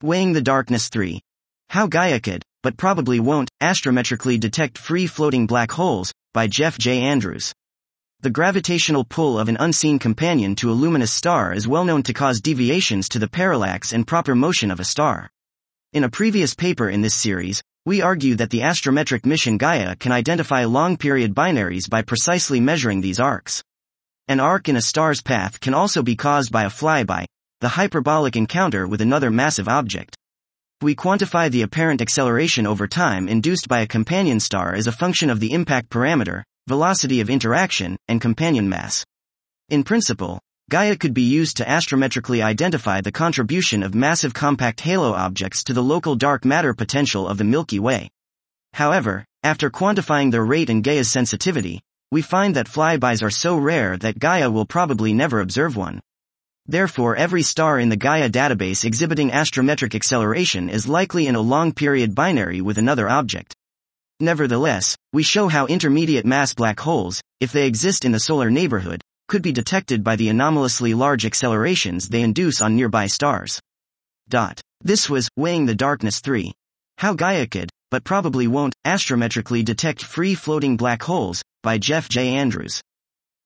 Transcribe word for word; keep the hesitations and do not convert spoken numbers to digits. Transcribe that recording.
Weighing the Darkness three. How Gaia Could, but Probably Won't, Astrometrically Detect Free-Floating Black Holes, by Jeff J. Andrews. The gravitational pull of an unseen companion to a luminous star is well known to cause deviations to the parallax and proper motion of a star. In a previous paper in this series, we argue that the astrometric mission Gaia can identify long-period binaries by precisely measuring these arcs. An arc in a star's path can also be caused by a flyby, the hyperbolic encounter with another massive object. We quantify the apparent acceleration over time induced by a companion star as a function of the impact parameter, velocity of interaction, and companion mass. In principle, Gaia could be used to astrometrically identify the contribution of massive compact halo objects to the local dark matter potential of the Milky Way. However, after quantifying their rate and Gaia's sensitivity, we find that flybys are so rare that Gaia will probably never observe one. Therefore, every star in the Gaia database exhibiting astrometric acceleration is likely in a long-period binary with another object. Nevertheless, we show how intermediate mass black holes, if they exist in the solar neighborhood, could be detected by the anomalously large accelerations they induce on nearby stars. Dot. This was Weighing the Darkness three. How Gaia Could, but Probably Won't, Astrometrically Detect Free-Floating Black Holes, by Jeff J. Andrews.